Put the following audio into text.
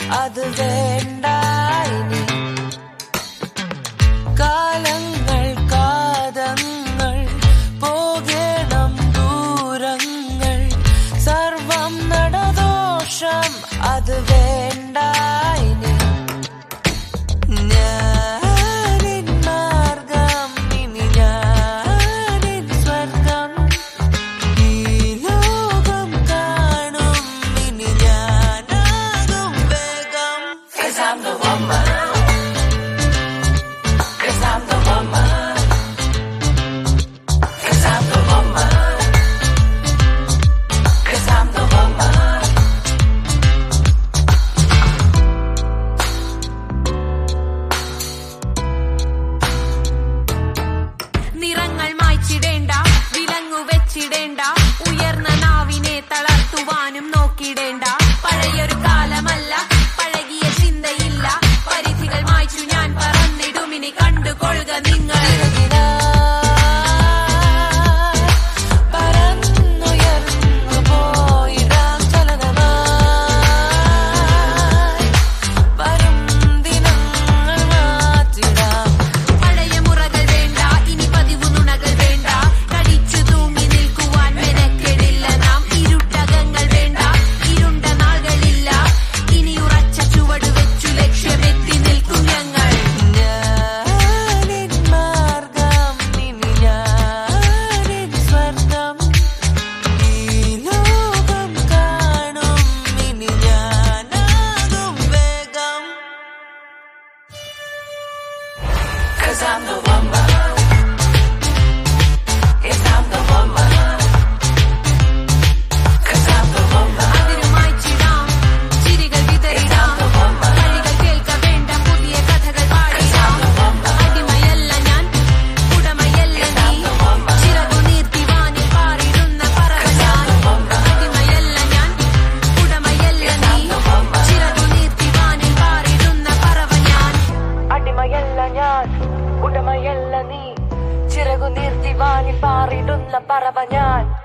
അത് വേണ്ട ഇനി. കാലങ്ങൾ കാതങ്ങൾ പോകണം ദൂരങ്ങൾ, സർവം നടദോഷം അത് വേണ്ട ഇനി. ഞാനിൻ മാർഗം ഇനി ഞാനിൻ സ്വർഗം, ഈ ലോകം കാണും ഇനി ഞാനാകും വേഗം. 'Cause I'm the woman, 'cause I'm the woman, 'cause I'm the woman, 'cause I'm the woman. നിറങ്ങൾ മായ്ച്ചിടേണ്ട, വിലങ്ങു വെച്ചിടേണ്ട, ഉയർന്ന നാവിനെ തളർത്തുവാനും നോക്കിടേണ്ട. പഴയൊരു കാലമല്ല, പഴകിയ ചിന്തയില്ല, പരിധികൾ മായ്ച്ചു ഞാൻ പറന്നിടുമിനി കണ്ടുകൊള്ളുക നിങ്ങൾ. പറന്നുയർന്നു പോയിടാം ചലനമായി, വരും ദിനങ്ങൾ മാറ്റിടാം. പഴയ മുറകൾ വേണ്ട, ഇനി പതിവു നുണകൾ വേണ്ട, കടിച്ചു തൂങ്ങി നിൽക്കുവാൻ മെനക്കെടില്ല നാം. ഇരുട്ടകങ്ങൾ വേണ്ട, ഇരുണ്ട നാളുകളില്ല, ഇനി ഉറച്ച ചുവട് വെച്ചു ലക്ഷ്യമെത്തി നിൽക്കും ഞങ്ങൾ. ഞാനിൻ മാർഗം ഇനി ഞാനിൻ സ്വർഗം, ഈ ലോകം കാണും ഇനി ഞാനാകും വേഗം. 'Cause I'm the woman, yes I'm the woman, 'cause I'm the woman. അതിരുമായ്ച്ചിടാം, ചിരികൾ വിതറിടാം, വഴികൾ കേൾക്ക വേണ്ട, പുതിയ കഥകൾ പാടിടാം. അടിമയല്ല ഞാൻ, ഉടമയല്ല നീ, ചിറകു നീർത്തി വാനിൽ പാറിടുന്ന പറവ ഞാൻ. അടിമയല്ല ഞാൻ, ഉടമയല്ല നീ, ചിറകു നീർത്തി വാനിൽ പാറിടുന്ന പറവ ഞാൻ. അടിമയല്ല ഞാൻ, ഉടമയല്ല നീ, ചിറകു നീർത്തി വാനിൽ പാറിടുന്ന പറവ ഞാൻ.